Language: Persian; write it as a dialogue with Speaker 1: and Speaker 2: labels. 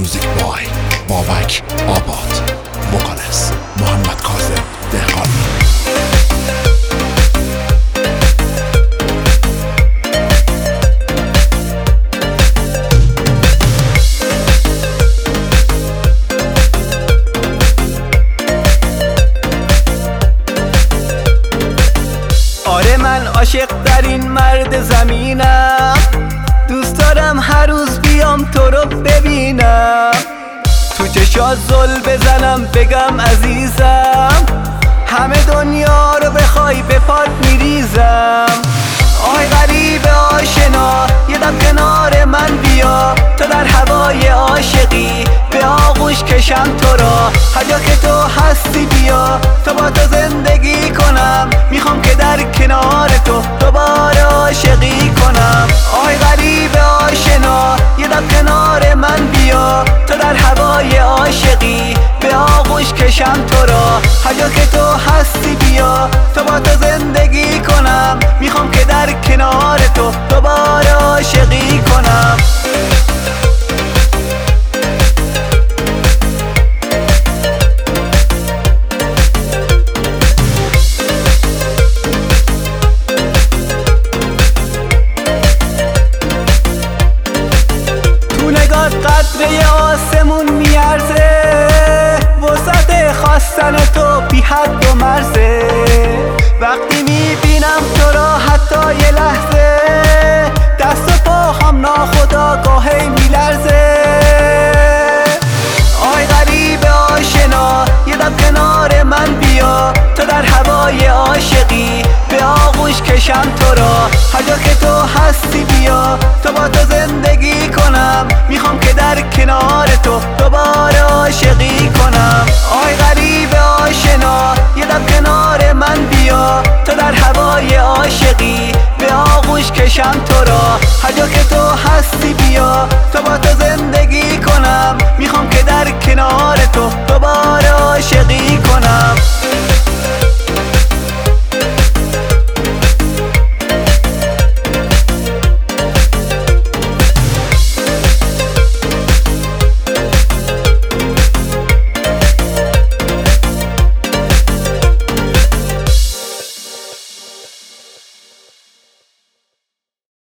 Speaker 1: میوزیک بای بابک آباد، وکالس محمد کاظم دهقانی.
Speaker 2: آره من عاشق در این مرد زمینم، دوست دارم هر روز بیام تو رو ببینم، تو چشات زل بزنم بگم عزیزم، همه دنیا رو بخوای به پات میریزم. آی غریب آشنا یه دم کنار من بیا، تو در هوای عاشقی به آغوش کشم تو را، هر جا که تو هستی بیا تا با تو زندگی کنم، میخوام که در کنار تو دوباره عاشقی کنم. آی غریب آشنا یه دم کنار من بیا، تو در هوای عاشقی به آغوش کشم تو را، هر جا که تو هستی بیا تا با تو زندگی کنم، میخوام که در کنار تو دوباره عاشقی کنم. تو نگات قطره آسمون میارزه، وسعت خواستن تو بی حد و مرزه، وقتی میبینم تو را حتی یه لحظه، دست و پاهم ناخودآگاهی میلرزه. آی غریب آشنا یه دم کنار من بیا، تو در هوای عاشقی به آغوش کشم تو را، هر جا که تو هستی بیا تا با تو زندگی کنم، میخوام که در کنار تو دوباره عاشقی کنم. آی غریب آشنا یه دم کنار من بیا، تو در هوای عاشقی به آغوش کشم تو را، هر جا